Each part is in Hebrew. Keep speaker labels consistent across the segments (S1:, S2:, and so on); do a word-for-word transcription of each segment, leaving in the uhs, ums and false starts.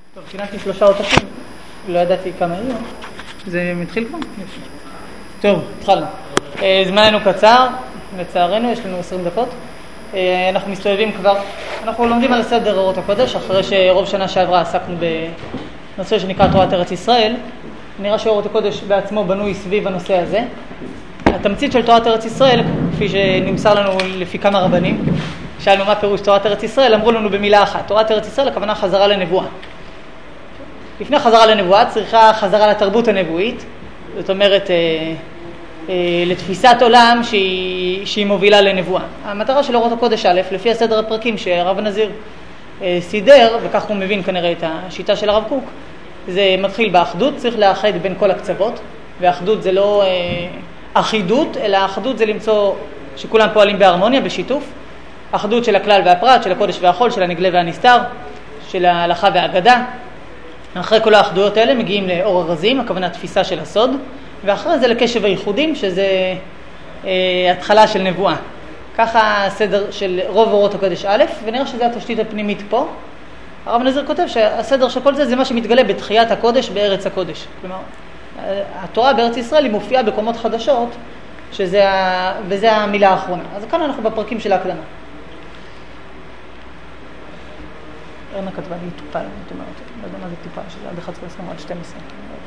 S1: טוב, שיננתי שלושה עותקים, לא ידעתי כמה יהיו. זה מתחיל כבר? טוב, התחלנו. זמננו קצר, לצערנו, יש לנו עשרים דקות. אנחנו מסתובבים כבר, אנחנו לומדים על הסדר אורות הקודש, אחרי שרוב שנה שעברה עסקנו בנושא שנקרא תורת ארץ ישראל. נראה שאורות הקודש בעצמו בנוי סביב הנושא הזה. התמצית של תורת ארץ ישראל, כפי שנמסר לנו לפי כמה רבנים, שאלנו מה פירוש תורת ארץ ישראל, אמרו לנו במילה אחת, תורת ארץ ישראל הכוונה חזרה לנבואה. לפני חזרה לנבואה צריכה חזרה לתרבות הנבואית, זאת אומרת אה, אה, לתפיסת עולם שהיא, שהיא מובילה לנבואה. המטרה של אורות הקודש א', לפי הסדר הפרקים שהרב הנזיר אה, סידר, וכך הוא מבין כנראה את השיטה של הרב קוק, זה מתחיל באחדות, צריך לאחד בין כל הקצוות, ואחדות זה לא אה, אחידות, אלא אחדות זה למצוא שכולם פועלים בהרמוניה, בשיתוף, אחדות של הכלל והפרט, של הקודש והחול, של הנגלה והנסתר, של ההלכה והאגדה. אחרי כל האחדויות האלה מגיעים לאור הרזים, הכוונה תפיסה של הסוד, ואחרי זה לקשב הייחודים, שזה אה, התחלה של נבואה. ככה הסדר של רוב אורות הקודש א', ונראה שזה התשתית הפנימית פה. הרב נזיר כותב שהסדר של כל זה זה מה שמתגלה בתחיית הקודש בארץ הקודש. כלומר, התורה בארץ ישראל היא מופיעה בקומות חדשות, שזה, וזה המילה האחרונה. אז כאן אנחנו בפרקים של ההקדמה. ארנה כתבה לי טופל, זאת אומרת, לא יודע מה זה טופל, שזה עד אחת עשרה עשרים עד שתים עשרה.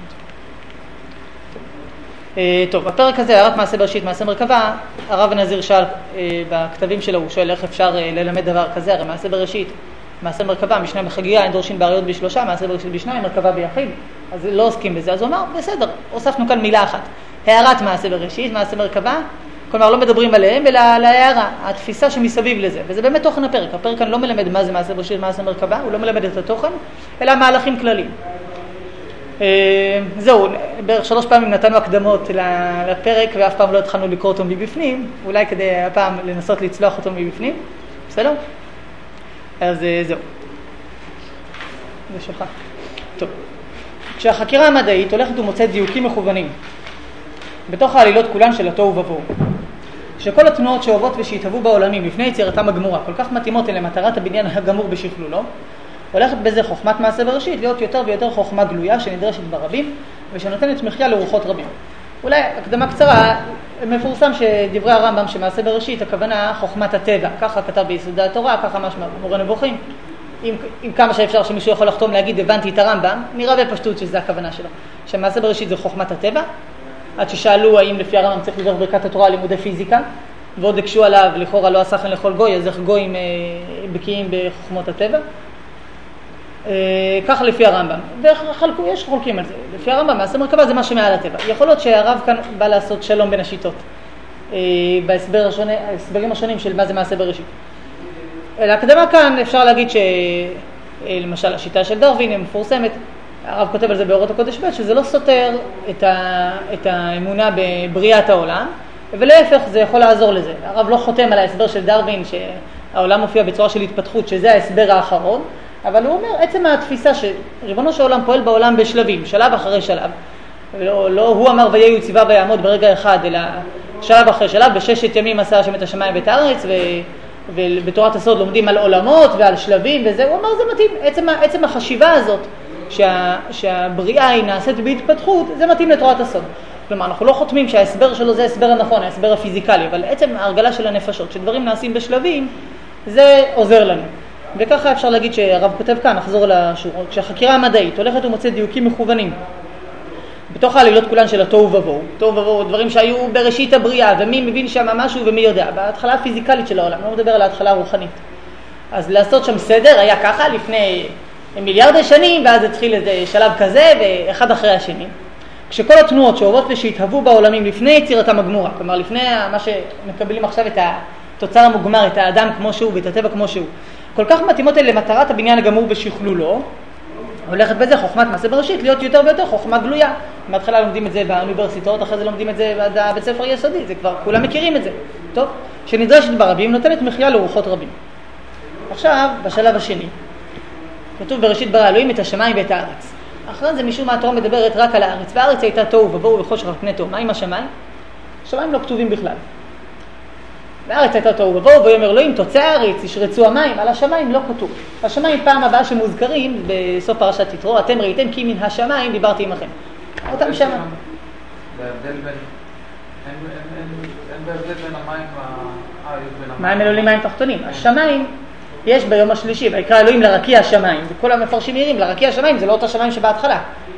S1: טוב, הפרק הזה, הערת מעשה בראשית, מעשה מרכבה, הרב הנזיר שאל בכתבים שלו, הוא שואל איך אפשר ללמד דבר כזה, הרי מעשה בראשית, מעשה מרכבה, משנה בחגיגה, אין דורשים בעריות בשלושה, מעשה בראשית בשניים, מרכבה ביחיד, אז לא עוסקים בזה, אז הוא אמר, בסדר, הוספנו כאן מילה אחת, הערת מעשה בראשית, מעשה מרכבה, כלומר לא מדברים עליהם, אלא על ההערה, התפיסה שמסביב לזה, וזה באמת תוכן הפרק. הפרק כאן לא מלמד מה זה מעשה בראשית, מעשה מרכבה, הוא לא מלמד את התוכן, אלא מהלכים כלליים. זהו, בערך שלוש פעמים נתנו הקדמות לפרק, ואף פעם לא התחלנו לקרוא אותו מבפנים, אולי כדי הפעם לנסות לצלוח אותו מבפנים, בסדר? אז זהו. זה שלך. טוב. כשהחקירה המדעית הולכת ומוצאת דיוקים מכוונים, בתוך העלילות כולן של התוהו ובוהו, שכל התנועות שעוברות ושהתהוו בעולמים לפני יצירתם הגמורה כל כך מתאימות אל מטרת הבניין הגמור בשכלולו, הולכת בזה חוכמת מעשה בראשית להיות יותר ויותר חוכמה גלויה שנדרשת ברבים ושנותנת מחיה לרוחות רבים. אולי הקדמה קצרה, מפורסם שדברי הרמב"ם שמעשה בראשית הכוונה חוכמת הטבע, ככה כתב ביסודי התורה, ככה משמע מורה נבוכים. עם, עם כמה שאפשר שמישהו יכול לחתום להגיד הבנתי את הרמב"ם, נראה בפשטות שזה הכוונה שלו. שמעשה בראשית זה חוכמת הטבע, עד ששאלו האם לפי הרמב"ם צריך לדבר ברכת התורה לימודי פיזיקה, ועוד הקשו עליו לכאורה לא עשה כן לכל גוי, אז איך גויים אה, בקיאים בחוכמות הטבע. אה, ככה לפי הרמב"ם. וחלקו, יש חולקים על זה. לפי הרמב"ם, מעשה מרכבה זה מה שמעל הטבע. יכול להיות שהרב כאן בא לעשות שלום בין השיטות, אה, בהסבר השונה, ההסברים השונים של מה זה מעשה בראשית. להקדמה כאן אפשר להגיד שלמשל השיטה של דרווין היא מפורסמת, הרב כותב על זה באורות הקודש ב' שזה לא סותר את, ה, את האמונה בבריאת העולם, ולהפך זה יכול לעזור לזה. הרב לא חותם על ההסבר של דרווין שהעולם מופיע בצורה של התפתחות, שזה ההסבר האחרון, אבל הוא אומר עצם התפיסה שריבונו של העולם פועל בעולם בשלבים, שלב אחרי שלב, ולא, לא הוא אמר ויהי ציווה ויעמוד ברגע אחד, אלא שלב אחרי שלב, בששת ימים עשה השם את השמיים ואת הארץ, ו... ובתורת הסוד לומדים על עולמות ועל שלבים וזה, הוא אמר זה מתאים, עצם, עצם החשיבה הזאת שה, שהבריאה היא נעשית בהתפתחות, זה מתאים לתורת הסוד. כלומר, אנחנו לא חותמים שההסבר שלו זה ההסבר הנכון, ההסבר הפיזיקלי, אבל עצם ההרגלה של הנפשות, שדברים נעשים בשלבים, זה עוזר לנו. וככה אפשר להגיד שהרב כותב כאן, נחזור לשורות, כשהחקירה המדעית הולכת ומוצאת דיוקים מכוונים, בתוך העלילות כולן של התוהו ובוהו, תוהו ובוהו, דברים שהיו בראשית הבריאה, ומי מבין שם משהו ומי יודע, בהתחלה הפיזיקלית של העולם, לא מדבר על ההתחלה הרוחנית. אז לעשות שם סדר היה ככה לפני מיליארדי שנים, ואז התחיל איזה שלב כזה, ואחד אחרי השני. כשכל התנועות שעוברות ושהתהוו בעולמים לפני יצירתם הגמורה, כלומר לפני מה שמקבלים עכשיו את התוצר המוגמר, את האדם כמו שהוא ואת הטבע כמו שהוא, כל כך מתאימות אלה למטרת הבניין הגמור בשכלולו, הולכת בזה חוכמת מעשה בראשית להיות יותר ויותר חוכמה גלויה. מהתחלה לומדים את זה באוניברסיטאות, אחרי זה לומדים את זה בבית ספר יסודי, זה כבר כולם מכירים את זה. טוב, שנדרשת ברבים נותנת מחיה לרוחות רבים. עכשיו, בשלב השני, כתוב בראשית ברא אלוהים את השמיים ואת הארץ. אחרי זה משום מה התורה מדברת רק על הארץ, והארץ הייתה תוהו ובוהו וחושך על פני תהום. מה עם השמיים? השמיים לא כתובים בכלל. והארץ הייתה תוהו ובוהו, ויאמר אלוהים תוצא הארץ, ישרצו המים, על השמיים לא כתוב. השמיים פעם הבאה שמוזכרים בסוף פרשת יתרו, אתם ראיתם כי מן השמיים דיברתי עמכם. אותם שמיים.
S2: זה ההבדל בין, אין בהבדל בין המים והארץ.
S1: מים אלוהים מים תחתונים. השמיים יש ביום השלישי, ויקרא אלוהים לרקיע השמיים, וכל המפרשים מעירים, לרקיע השמיים זה לא אותה שמיים שבהתחלה.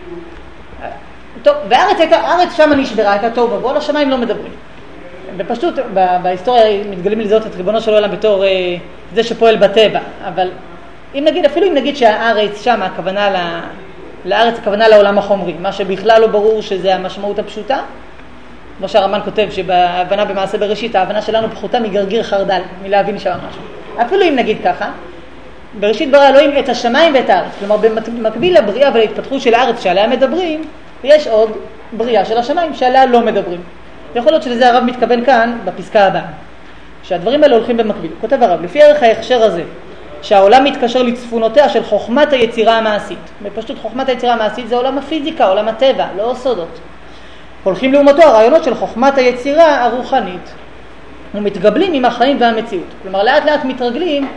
S1: טוב, והארץ הייתה, הארץ שם נשברה, הייתה תוהו ובוהו, על השמיים לא מדברים. בפשטות, בהיסטוריה מתגלים לזהות את ריבונו של עולם בתור אה, זה שפועל בטבע, אבל אם נגיד, אפילו אם נגיד שהארץ שם, הכוונה ל... לארץ, הכוונה לעולם החומרי, מה שבכלל לא ברור שזה המשמעות הפשוטה, כמו שהרמן כותב שבהבנה במעשה בראשית, ההבנה שלנו פחותה מגרגיר חרדל, מלהבין שם משהו. אפילו אם נגיד ככה, בראשית ברא אלוהים את השמיים ואת הארץ, כלומר במקביל לבריאה ולהתפתחות של הארץ שעליה מדברים, יש עוד בריאה של השמיים שעליה לא מדברים. ויכול להיות שלזה הרב מתכוון כאן בפסקה הבאה, שהדברים האלה הולכים במקביל. הוא כותב הרב, לפי ערך ההכשר הזה, שהעולם מתקשר לצפונותיה של חוכמת היצירה המעשית. בפשטות חוכמת היצירה המעשית זה עולם הפיזיקה, עולם הטבע, לא סודות. הולכים לעומתו הרעיונות של חוכמת היצירה הרוחנית, ומתגבלים עם החיים והמציאות. כלומר, לאט לאט מתרגלים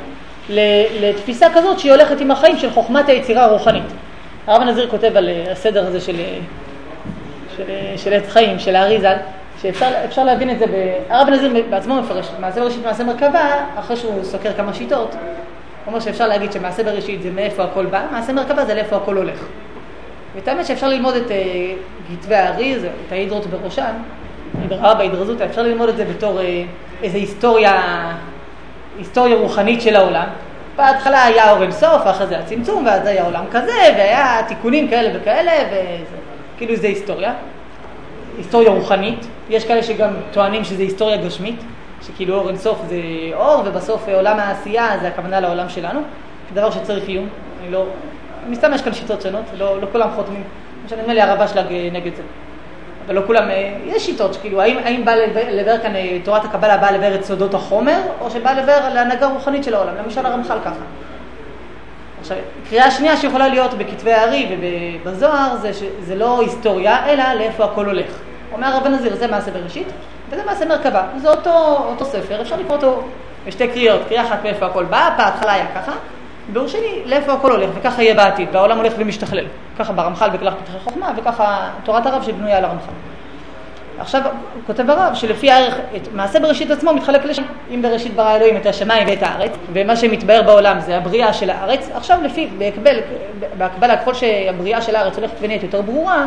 S1: לתפיסה כזאת שהיא הולכת עם החיים של חוכמת היצירה הרוחנית. הרב הנזיר כותב על הסדר הזה של, של, של עץ חיים, של האריזל, שאפשר אפשר להבין את זה, הרב הנזיר בעצמו מפרש, מעשה בראשית מעשה מרכבה, אחרי שהוא סוקר כמה שיטות, הוא אומר שאפשר להגיד שמעשה בראשית זה מאיפה הכל בא, מעשה מרכבה זה לאיפה הכל הולך. ואת האמת שאפשר ללמוד את כתבי האריז, את ההידרות בראשן, ברעה בהידרזות, אפשר ללמוד את זה בתור איזו היסטוריה, היסטוריה רוחנית של העולם. בהתחלה היה אור אין סוף, אחרי זה הצמצום, ואז היה עולם כזה, והיה תיקונים כאלה וכאלה, וכאילו זה היסטוריה, היסטוריה רוחנית. יש כאלה שגם טוענים שזה היסטוריה גשמית, שכאילו אור אין סוף זה אור, ובסוף עולם העשייה זה הכוונה לעולם שלנו, דבר שצריך עיון. אני לא, מסתם יש כאן שיטות שונות, לא, לא כולם חותמים, מה שאני אומר לי הרבה שלג נגד זה. אבל לא כולם, יש שיטות שכאילו, האם, האם בא לבר כאן, תורת הקבלה באה לבר את סודות החומר, או שבא לבר להנהגה רוחנית של העולם, למשל הרמח"ל ככה. עכשיו, קריאה שנייה שיכולה להיות בכתבי הארי ובזוהר, זה, זה לא היסטוריה, אלא לאיפה הכל הולך. אומר הרב הנזיר, זה מעשה בראשית, וזה מעשה מרכבה. זה אותו, אותו ספר, אפשר לקרוא אותו בשתי קריאות, קריאה אחת מאיפה הכל בא, בהתחלה היה ככה, ביאור שני, לאיפה הכל הולך, וככה יהיה בעתיד, והעולם הולך ומשתכלל. ככה ברמח"ל בכרך פתחי חוכמה, וככה תורת הרב שבנויה על הרמח"ל. עכשיו, הוא כותב הרב שלפי הערך, את מעשה בראשית עצמו מתחלק לשם. אם בראשית ברא אלוהים את השמיים ואת הארץ, ומה שמתבהר בעולם זה הבריאה של הארץ, עכשיו לפי, בהקבל, בהקבלה, ככל שהבריאה של הארץ הולכת ונהיית יותר ברורה,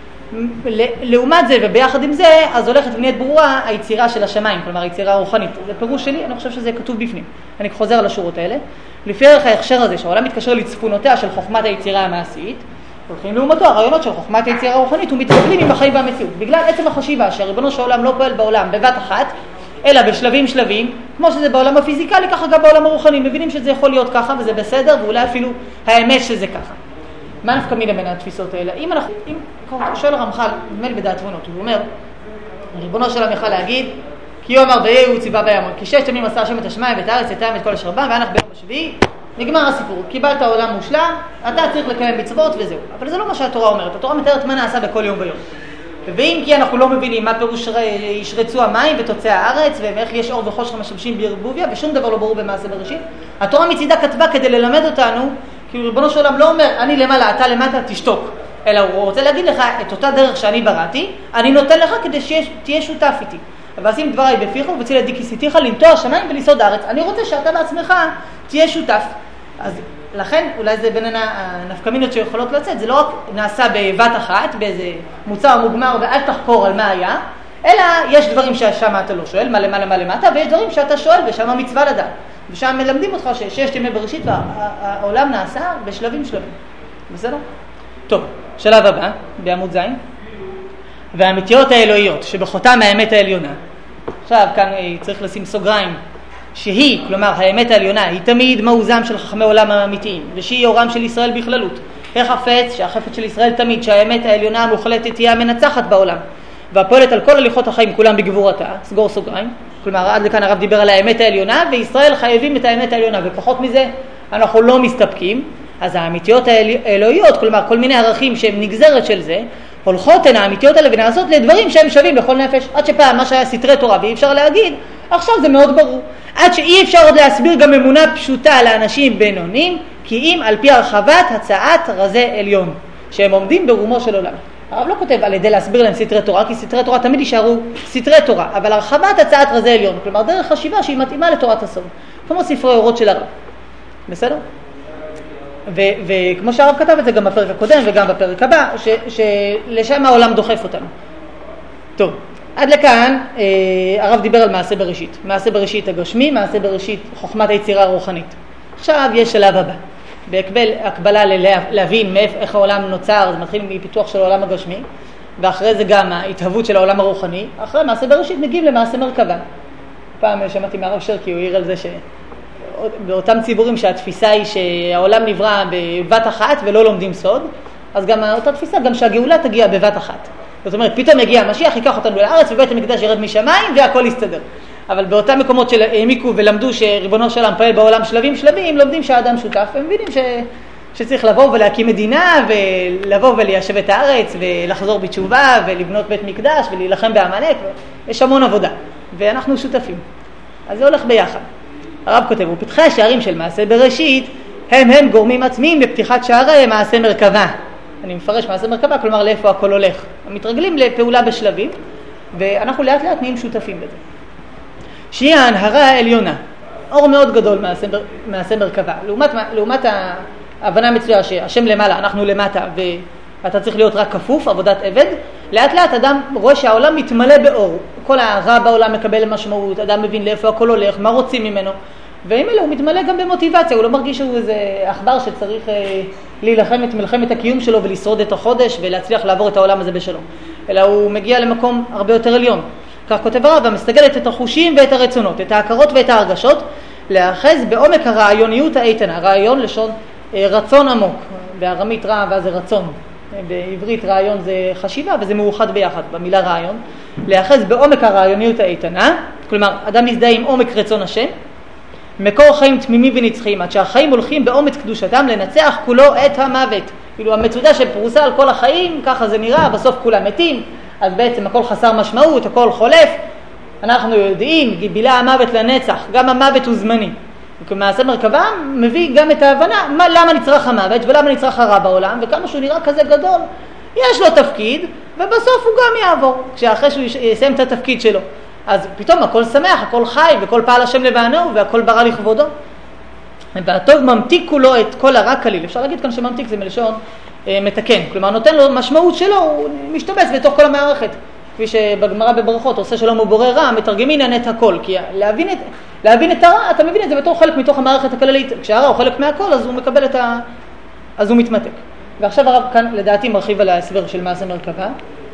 S1: לעומת זה וביחד עם זה, אז הולכת ונהיית ברורה היצירה של השמיים, כלומר היצירה הרוחנית. זה פירוש שלי, אני חושב שזה כתוב בפנים. אני חוזר על השורות האלה. לפי ערך ההכשר הזה, שהעולם מתקשר לצפונותיה של חוכמת היצירה המעשית, הולכים לעומתו הרעיונות של חוכמת היצירה הרוחנית ומתקבלים עם החיים והמציאות. בגלל עצם החשיבה שהריבונו של העולם לא פועל בעולם בבת אחת, אלא בשלבים שלבים, כמו שזה בעולם הפיזיקלי, ככה גם בעולם הרוחני. מבינים שזה יכול להיות ככה וזה בסדר, ואולי אפילו האמת שזה ככה. מה נפקא מינה בין התפיסות האלה? אם אנחנו, אם שואל הרמח"ל, נדמה בדעת תבונות, הוא אומר, ריבונו של עולם יכל להגיד, כי הוא אמר ויהי הוא ציווה בימות, כי ששת ימים עשה השם את השמיים ואת הארץ, את הים ואת כל אשר בם, ואנחנו ביום השביעי, נגמר הסיפור, קיבלת עולם מושלם, אתה צריך לקיים מצוות וזהו. אבל זה לא מה שהתורה אומרת, התורה מתארת מה נעשה בכל יום ויום. ואם כי אנחנו לא מבינים מה פירוש ישרצו המים ותוצא הארץ, ואיך יש אור וחושך משמשים בערבוביה, ושום דבר לא ברור במעשה בראשית, התורה מצידה כתבה כדי ללמד אותנו, כי ריבונו של עולם לא אומר, אני למעלה, אתה למטה, תשתוק. אלא הוא רוצה להגיד לך, את אותה דרך שאני בראתי, אני נותן לך כדי שתהיה שותף איתי. ועשים דבריי בפיך ובציל ידי כיסיתיך לנטוע השמיים וליסוד הארץ. אני רוצה שאתה בעצמך תהיה שותף. אז לכן, אולי זה בין הנפקמינות שיכולות לצאת, זה לא רק נעשה בבת אחת, באיזה מוצר מוגמר ואל תחקור על מה היה, אלא יש דברים ששם אתה לא שואל, מה למעלה מה למטה, ויש דברים שאתה שואל ושם המצווה לדעת. ושם מלמדים אותך שששת ימי בראשית והעולם נעשה בשלבים שלבים. בסדר? טוב, שלב הבא, בעמוד זין. והאמיתיות האלוהיות שבחותם האמת העליונה. עכשיו כאן צריך לשים סוגריים, שהיא, כלומר האמת העליונה, היא תמיד מעוזם של חכמי עולם האמיתיים, ושהיא אורם של ישראל בכללות. החפץ, שהחפץ של ישראל תמיד, שהאמת העליונה המוחלטת תהיה המנצחת בעולם, והפועלת על כל הליכות החיים כולם בגבורתה, סגור סוגריים. כלומר עד לכאן הרב דיבר על האמת העליונה, וישראל חייבים את האמת העליונה, ופחות מזה אנחנו לא מסתפקים. אז האמיתיות האלוהיות, כלומר כל מיני ערכים שהם נגזרת של זה, הולכות הן האמיתיות האלה ונעשות לדברים שהם שווים לכל נפש. עד שפעם מה שהיה סתרי תורה ואי אפשר להגיד, עכשיו זה מאוד ברור. עד שאי אפשר עוד להסביר גם אמונה פשוטה לאנשים בינונים, כי אם על פי הרחבת הצעת רזי עליון, שהם עומדים ברומו של עולם. הרב לא כותב על ידי להסביר להם סתרי תורה, כי סתרי תורה תמיד יישארו סתרי תורה, אבל הרחבת הצעת רזי עליון, כלומר דרך חשיבה שהיא מתאימה לתורת הסוד, כמו ספרי אורות של הרב. בסדר? ו- וכמו שהרב כתב את זה גם בפרק הקודם וגם בפרק הבא, ש- שלשם העולם דוחף אותנו. טוב, עד לכאן אה, הרב דיבר על מעשה בראשית. מעשה בראשית הגשמי, מעשה בראשית חוכמת היצירה הרוחנית. עכשיו יש שלב הבא. בהקבל הקבלה להבין איך העולם נוצר, זה מתחיל מפיתוח של העולם הגשמי, ואחרי זה גם ההתהוות של העולם הרוחני. אחרי מעשה בראשית מגיעים למעשה מרכבה. פעם שמעתי מהרב שרקי, הוא העיר על זה שבאותם ציבורים שהתפיסה היא שהעולם נברא בבת אחת ולא לומדים סוד, אז גם אותה תפיסה, גם שהגאולה תגיע בבת אחת. זאת אומרת, פתאום יגיע המשיח, ייקח אותנו לארץ ובית המקדש ירד משמיים והכל יסתדר. אבל באותם מקומות שהעמיקו ולמדו שריבונו של עולם פועל בעולם שלבים שלבים, לומדים שהאדם שותף, הם מבינים ש... שצריך לבוא ולהקים מדינה ולבוא וליישב את הארץ ולחזור בתשובה ולבנות בית מקדש ולהילחם בעמלק. יש המון עבודה ואנחנו שותפים. אז זה הולך ביחד. הרב כותב, ופתחי השערים של מעשה בראשית הם הם גורמים עצמיים לפתיחת שערי מעשה מרכבה. אני מפרש מעשה מרכבה, כלומר לאיפה הכל הולך. מתרגלים לפעולה בשלבים ואנחנו לאט לאט נהיים שותפים בזה. שהיא ההנהרה העליונה, אור מאוד גדול מעשה, מעשה מרכבה. לעומת, לעומת ההבנה המצויה שהשם למעלה, אנחנו למטה, ואתה צריך להיות רק כפוף, עבודת עבד, לאט לאט אדם רואה שהעולם מתמלא באור. כל הרע בעולם מקבל משמעות, אדם מבין לאיפה הכל הולך, מה רוצים ממנו. ועם אלה הוא מתמלא גם במוטיבציה, הוא לא מרגיש שהוא איזה אכבר שצריך אה, להילחם את מלחמת הקיום שלו ולשרוד את החודש ולהצליח לעבור את העולם הזה בשלום. אלא הוא מגיע למקום הרבה יותר עליון. כך כותב הרב, המסתגלת את החושים ואת הרצונות, את ההכרות ואת ההרגשות, להאחז בעומק הרעיוניות האיתנה. רעיון לשון אה, רצון עמוק, בארמית רע ואז זה רצון. בעברית רעיון זה חשיבה וזה מאוחד ביחד במילה רעיון. להאחז בעומק הרעיוניות האיתנה, כלומר אדם מזדהה עם עומק רצון השם, מקור חיים תמימים ונצחיים, עד שהחיים הולכים באומץ קדושתם לנצח כולו את המוות. כאילו המצודה שפרוסה על כל החיים, ככה זה נראה, בסוף כולם מתים, אז בעצם הכל חסר משמעות, הכל חולף. אנחנו יודעים, בילה המוות לנצח, גם המוות הוא זמני. וכמעשה מרכבה מביא גם את ההבנה, מה, למה נצרך המוות ולמה נצרך הרע בעולם, וכמה שהוא נראה כזה גדול, יש לו תפקיד, ובסוף הוא גם יעבור, כשאחרי שהוא יסיים את התפקיד שלו. אז פתאום הכל שמח, הכל חי, וכל פעל השם לבענו, והכל ברא לכבודו. והטוב ממתיק כולו את כל הרע כליל. אפשר להגיד כאן שממתיק זה מלשון אה, מתקן. כלומר, נותן לו משמעות שלו, הוא משתבץ בתוך כל המערכת. כפי שבגמרא בברכות, עושה שלום ובורא רע, מתרגמין את הכל. כי להבין את, להבין את הרע, אתה מבין את זה בתור חלק מתוך המערכת הכללית. כשהרע הוא חלק מהכל, אז הוא מקבל את ה... אז הוא מתמתק. ועכשיו הרב כאן, לדעתי, מרחיב על ההסבר של מעשה מרכבה.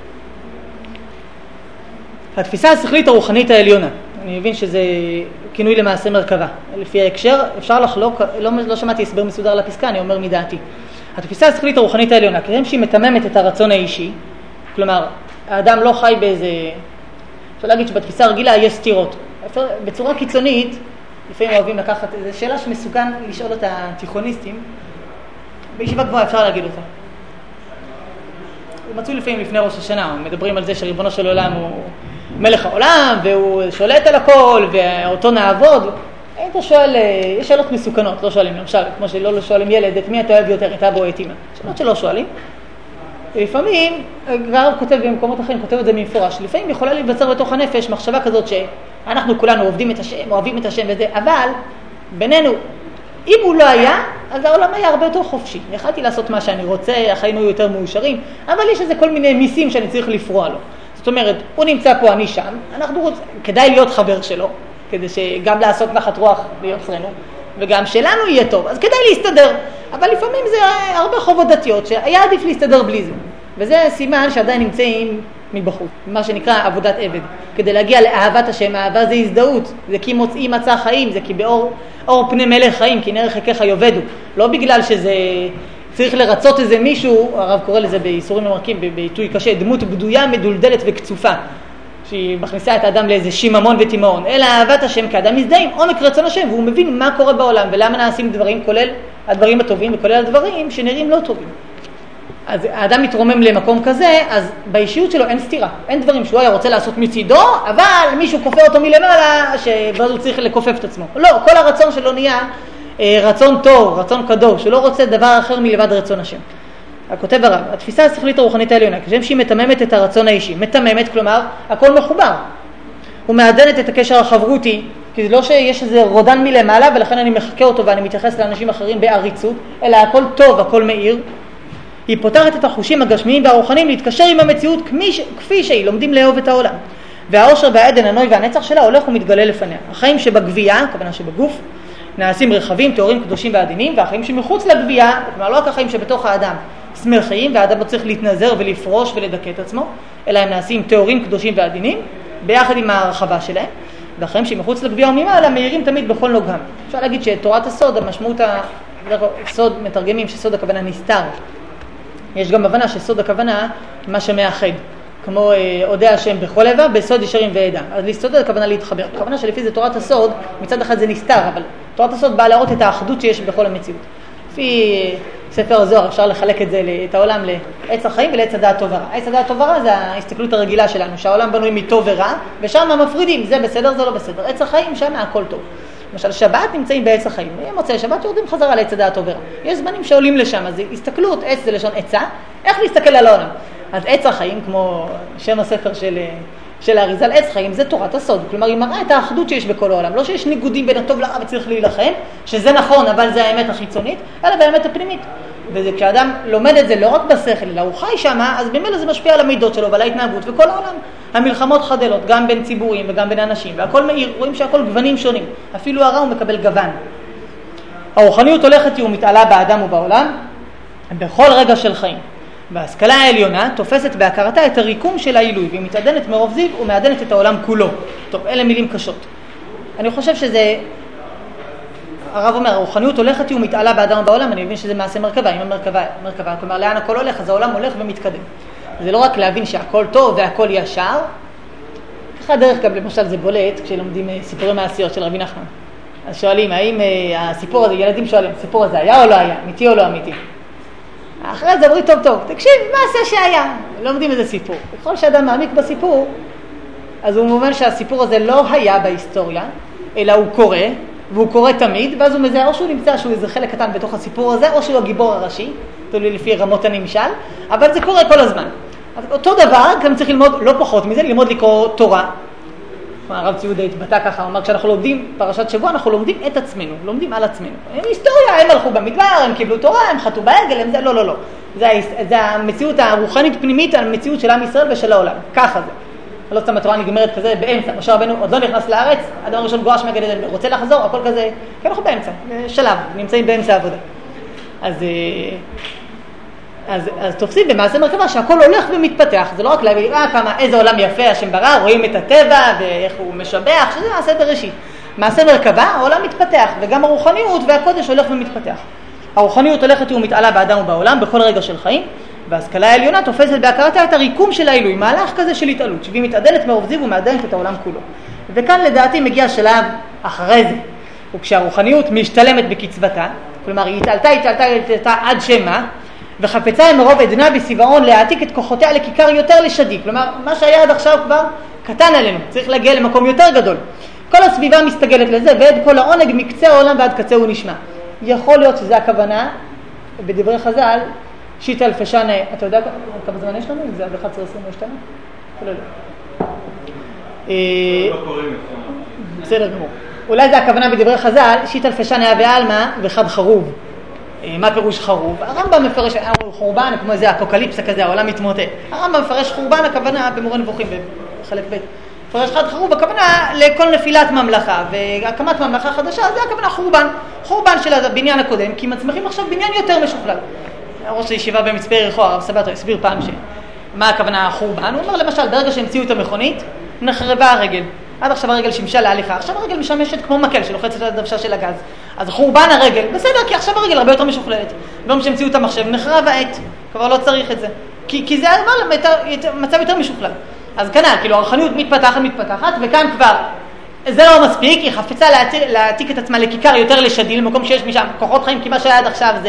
S1: התפיסה השכלית הרוחנית העליונה, אני מבין שזה כינוי למעשה מרכבה. לפי ההקשר, אפשר לחלוק, לא, לא שמעתי הסבר מסודר לפסקה, אני אומר מדעתי. התפיסה השכלית הרוחנית העליונה, כרם שהיא מתממת את הרצון האישי, כלומר, האדם לא חי באיזה... אפשר להגיד שבתפיסה הרגילה יש סתירות. בצורה קיצונית, לפעמים אוהבים לקחת, זו שאלה שמסוכן לשאול את התיכוניסטים, בישיבה גבוהה אפשר להגיד אותה. מצאו לפעמים לפני ראש השנה, מדברים על זה שריבונו של עולם הוא מלך העולם, והוא שולט על הכל, ואותו נעבוד. אתה שואל, יש שאלות מסוכנות, לא שואלים, למשל, כמו שלא לא שואלים ילד, את מי אתה אוהב יותר, את אבא או את אמא. שאלות שלא שואלים. לפעמים, כבר כותב במקומות אחרים, כותב את זה ממפורש, לפעמים יכולה להיווצר בתוך הנפש מחשבה כזאת שאנחנו כולנו עובדים את השם, אוהבים את השם וזה, אבל בינינו, אם הוא לא היה, אז העולם היה הרבה יותר חופשי. יכלתי לעשות מה שאני רוצה, החיים היו יותר מאושרים, אבל יש איזה כל מיני מיסים שאני צריך לפרוע לו. זאת אומרת, הוא נמצא פה, אני שם, אנחנו רוצים, כדאי להיות חבר שלו, כדי שגם לעשות נחת רוח ביוצרנו, וגם שלנו יהיה טוב, אז כדאי להסתדר. אבל לפעמים זה הרבה חובות דתיות, שהיה עדיף להסתדר בלי זה. וזה סימן שעדיין נמצאים מבחוץ, מה שנקרא עבודת עבד. כדי להגיע לאהבת השם, אהבה זה הזדהות, זה כי מוצאי מצא חיים, זה כי באור אור פני מלך חיים, כי נערך חכך יובדו. לא בגלל שזה צריך לרצות איזה מישהו, הרב קורא לזה באיסורים המרקים, בעיתוי קשה, דמות בדויה, מדולדלת וקצופה, שהיא מכניסה את האדם לאיזה שיממון ותימהון, אלא אהבת השם כאדם מזדהה עם עומק רצון השם, והוא מבין מה קורה בעולם ולמה נעשים דברים, כולל הדברים הטובים וכולל הדברים שנראים לא טובים. אז האדם מתרומם למקום כזה, אז באישיות שלו אין סתירה, אין דברים שהוא היה רוצה לעשות מצידו, אבל מישהו כופה אותו מלמעלה, שאז הוא צריך לקופף את עצמו. לא, כל הרצון שלו נהיה רצון טוב, רצון קדוש, הוא לא רוצה דבר אחר מלבד רצון השם. הכותב הרב, התפיסה השכלית הרוחנית העליונה, כשם שהיא מתממת את הרצון האישי, מתממת, כלומר, הכל מחובר. הוא מעדנת את הקשר החברותי, כי זה לא שיש איזה רודן מלמעלה, ולכן אני מחכה אותו ואני מתייחס לאנשים אחרים בעריצות, אלא הכל טוב, הכל מאיר. היא פותחת את החושים הגשמיים והרוחניים להתקשר עם המציאות כפי שהיא, לומדים לאהוב את העולם. והאושר והעדן, הנוי והנצח שלה הולך ומתגלה לפניה. החיים שבגבייה, הכוונה שבגוף, נעשים רחבים, תיאורים, קדושים ועדינים, והחיים שמחוץ לגבייה, כלומר לא רק החיים שבתוך האדם, שמחים, והאדם לא צריך להתנזר ולפרוש ולדכא את עצמו, אלא הם נעשים תיאורים, קדושים ועדינים, ביחד עם ההרחבה שלהם. והחיים שמחוץ לגבייה וממעלה מאירים תמיד בכל נוגם. אפשר להגיד שתורת הסוד, המשמעות הסוד, מתרגמים שסוד הכוונה נסתר. יש גם הבנה שסוד הכוונה מה שמאחד, כמו עודה השם בכל איבר, בסוד ישרים ועדה. אז לסוד הכוונה להתחבר. הכוונה שלפי זה תורת הסוד, מצד אחד זה נסתר, אבל תורת הסוד באה להראות את האחדות שיש בכל המציאות. לפי ספר הזוהר אפשר לחלק את זה, את העולם לעץ החיים ולעץ הדעת טוב ורע. עץ הדעת טוב ורע זה ההסתכלות הרגילה שלנו, שהעולם בנוי מטוב ורע, ושם מפרידים, זה בסדר, זה לא בסדר. עץ החיים שם הכל טוב. למשל, שבת נמצאים בעץ החיים, מוצאי שבת יורדים חזרה לעץ הדעת טוב ורע. יש זמנים שעולים לשם, אז הסתכלות, עץ זה לשון עצה, איך להסתכל על העולם? אז עץ החיים, כמו שם הספר של, של האריזל, עץ חיים זה תורת הסוד, כלומר היא מראה את האחדות שיש בכל העולם, לא שיש ניגודים בין הטוב לרע וצריך להילחם, שזה נכון, אבל זה האמת החיצונית, אלא באמת הפנימית. וכשאדם לומד את זה לא רק בשכל, אלא הוא חי שמה, אז במילא זה משפיע על המידות שלו ועל ההתנהגות, וכל העולם. המלחמות חדלות, גם בין ציבורים וגם בין אנשים, והכל מאיר, רואים שהכל גוונים שונים, אפילו הרע הוא מקבל גוון. הרוחניות הולכת ומתעלה באדם ובעולם, בכל רגע של חיים. וההשכלה העליונה תופסת בהכרתה את הריקום של העילוי, והיא מתעדנת מרוב זיו ומעדנת את העולם כולו. טוב, אלה מילים קשות. אני חושב שזה, הרב אומר, הרוחניות הולכת ומתעלה באדם ובעולם, אני מבין שזה מעשה מרכבה, אם המרכבה, מרכבה, כלומר לאן הכל הולך, אז העולם הולך ומתקדם. זה לא רק להבין שהכל טוב והכל ישר, אחד דרך גם למשל זה בולט כשלומדים סיפורי מעשיות של רבי נחמן. אז שואלים, האם הסיפור הזה, ילדים שואלים, הסיפור הזה היה או לא היה, אמיתי או לא אמיתי? אחרי זה אומרים טוב טוב, תקשיב, מעשה שהיה, לומדים איזה סיפור. בכל שאדם מעמיק בסיפור, אז הוא מובן שהסיפור הזה לא היה בהיסטוריה, אלא הוא קורא, והוא קורא תמיד, ואז הוא מזהה או שהוא נמצא שהוא איזה חלק קטן בתוך הסיפור הזה, או שהוא הגיבור הראשי, תלוי לפי רמות הנמשל, אבל זה קורה כל הזמן. אז אותו דבר, גם צריך ללמוד, לא פחות מזה, ללמוד לקרוא תורה. הרב ציודה התבטא ככה, הוא אמר, כשאנחנו לומדים פרשת שבוע, אנחנו לומדים את עצמנו, לומדים על עצמנו. הם היסטוריה, הם הלכו במדבר, הם קיבלו תורה, הם חטאו בעגל, הם זה, לא, לא, לא. זה, זה המציאות הרוחנית פנימית, המציאות של עם ישראל ושל העולם. ככה זה. לא סתם התורה נגמרת כזה באמצע. משה רבנו עוד לא נכנס לארץ, אדם ראשון גורש מהגן עדן, רוצה לחזור, הכל כזה, כי אנחנו באמצע, שלב, נמצאים באמצע העבודה. אז... אז, אז תופסים במעשה מרכבה שהכל הולך ומתפתח, זה לא רק להגיד, אה, כמה, איזה עולם יפה השם ברא, רואים את הטבע ואיך הוא משבח, שזה מעשה בראשית. מעשה מרכבה, העולם מתפתח, וגם הרוחניות והקודש הולך ומתפתח. הרוחניות הולכת ומתעלה באדם ובעולם בכל רגע של חיים, וההשכלה העליונה תופסת בהכרתה את הריקום של העילוי, מהלך כזה של התעלות, שהיא מתעדנת מרוב זיו ומעדנת את העולם כולו. וכאן לדעתי מגיע שלב אחרי זה, וכשהרוחניות משתלמת בקצבתה, כלומר היא התעלתה, התעלתה, התעלתה עד שמה, וחפצה מרוב עדנה בסביבון להעתיק את כוחותיה לכיכר יותר לשדי. כלומר, מה שהיה עד עכשיו כבר קטן עלינו, צריך להגיע למקום יותר גדול. כל הסביבה מסתגלת לזה, ועד כל העונג מקצה העולם ועד קצה הוא נשמע. יכול להיות שזה הכוונה, בדברי חז"ל, שיט אלפי שנה, אתה יודע כמה זמן יש לנו? זה עד אחת עשרה עשרים ושתיים? לא, לא. לא קוראים את זה. בסדר גמור. אולי זה הכוונה בדברי חז"ל, שיט אלפי שנה ועלמה וחד חרוב. מה פירוש חרוב? הרמב"ם מפרש חורבן, כמו איזה אפוקליפסה כזה, העולם מתמוטט. הרמב"ם מפרש חורבן, הכוונה במורה נבוכים בחלק ב'. מפרש חד חרוב, הכוונה לכל נפילת ממלכה, והקמת ממלכה חדשה, זה הכוונה חורבן. חורבן של הבניין הקודם, כי מצמיחים עכשיו בניין יותר משוכלל. ראש הישיבה במצפה יריחו, הרב סבתו, הסביר פעם ש... מה הכוונה החורבן? הוא אומר למשל, ברגע שהמציאו את המכונית, נחרבה הרגל. עד עכשיו הרגל שימשה להליכה, עכשיו הרגל משמשת כמו מקל שלוחצת על הדוושה של הגז. אז חורבן הרגל, בסדר, כי עכשיו הרגל הרבה יותר משוכללת. ביום שהמציאו את המחשב, נחרב העט, כבר לא צריך את זה. כי, כי זה מצב יותר משוכלל. אז כנ"ל, כאילו הרוחניות מתפתחת, מתפתחת, וכאן כבר, זה לא מספיק, היא חפצה להעתיק את עצמה לכיכר יותר לשדי, למקום שיש משם כוחות חיים, כי מה שהיה עד עכשיו זה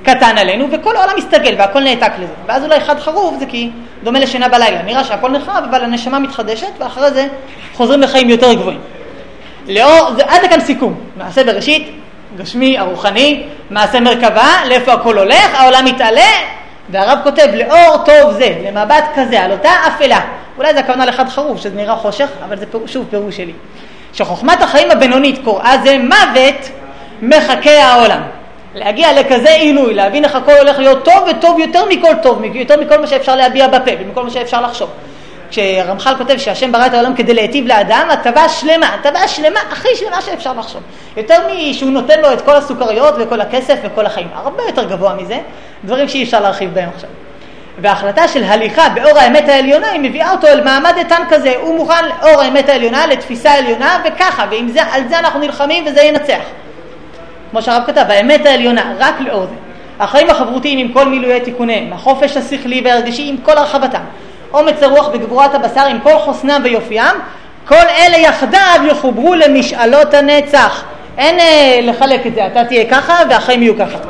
S1: קטן עלינו, וכל העולם מסתגל והכל נעתק לזה. ואז אולי חד חרוב זה כי דומה לשינה בלילה. נראה שהכל נחרב, אבל הנשמה מתחדשת, ואחרי זה חוזרים לחיים יותר גבוהים. לאור, זה עד לכאן סיכום. מעשה בראשית, גשמי, הרוחני, מעשה מרכבה, לאיפה הכל הולך, העולם מתעלה, והרב כותב, לאור טוב זה, למבט כזה, על אותה אפלה. אולי זה הכוונה לחד חרוב, שזה נראה חושך, אבל זה שוב פירוש שלי. שחוכמת החיים הבינונית קוראה זה מוות מחכה העולם. להגיע לכזה עילוי, להבין איך הכל הולך להיות טוב וטוב יותר מכל טוב, יותר מכל מה שאפשר להביע בפה ומכל מה שאפשר לחשוב. כשרמח"ל כותב שהשם ברא את העולם כדי להיטיב לאדם, הטבה שלמה, הטבה שלמה, הכי שלמה שאפשר לחשוב. יותר משהוא נותן לו את כל הסוכריות וכל הכסף וכל החיים. הרבה יותר גבוה מזה, דברים שאי אפשר להרחיב בהם עכשיו. וההחלטה של הליכה באור האמת העליונה, היא מביאה אותו אל מעמד איתן כזה. הוא מוכן לאור האמת העליונה, לתפיסה העליונה, וככה, ועם זה, על זה אנחנו נלחמים וזה ינצח. כמו שהרב כתב, האמת העליונה, רק לאור זה. החיים החברותיים עם כל מילויי תיקוניהם, החופש השכלי והרגשי עם כל הרחבתם, אומץ הרוח בגבורת הבשר עם כל חוסנם ויופיים, כל אלה יחדיו יחוברו למשאלות הנצח. אין אה, לחלק את זה, אתה תהיה ככה והחיים יהיו ככה.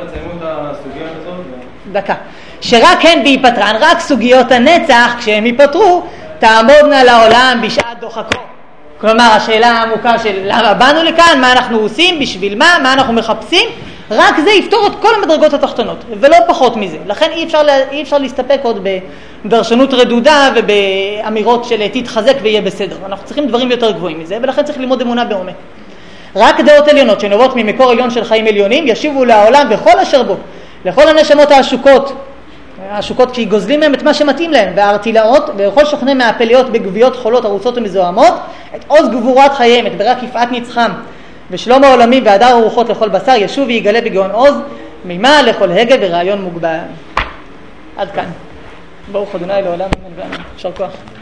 S1: דקה. שרק הן בהיפטרן, רק סוגיות הנצח, כשהם ייפטרו, תעמודנה לעולם בשעת דוחקו. כלומר, השאלה העמוקה של למה באנו לכאן, מה אנחנו עושים, בשביל מה, מה אנחנו מחפשים, רק זה יפתור את כל המדרגות התחתונות, ולא פחות מזה. לכן אי אפשר, אי אפשר להסתפק עוד בדרשנות רדודה ובאמירות של תתחזק ויהיה בסדר. אנחנו צריכים דברים יותר גבוהים מזה, ולכן צריך ללמוד אמונה בעומק. רק דעות עליונות שנובעות ממקור עליון של חיים עליונים ישיבו לעולם בכל אשר בו, לכל הנשמות העשוקות, העשוקות כי גוזלים מהם את מה שמתאים להם, והארטילאות ולכל שוכני מהפליות בגוויות חולות ארוצות ומזוהמות, את עוז גבורת חייהם, את ברק יפעת נצחם, ושלום העולמים והדר הרוחות לכל בשר ישוב ויגלה בגאון עוז, מימה לכל הגה ורעיון מוגבל. עד כאן. ברוך ה' לעולם אמן ואמן. יישר כוח.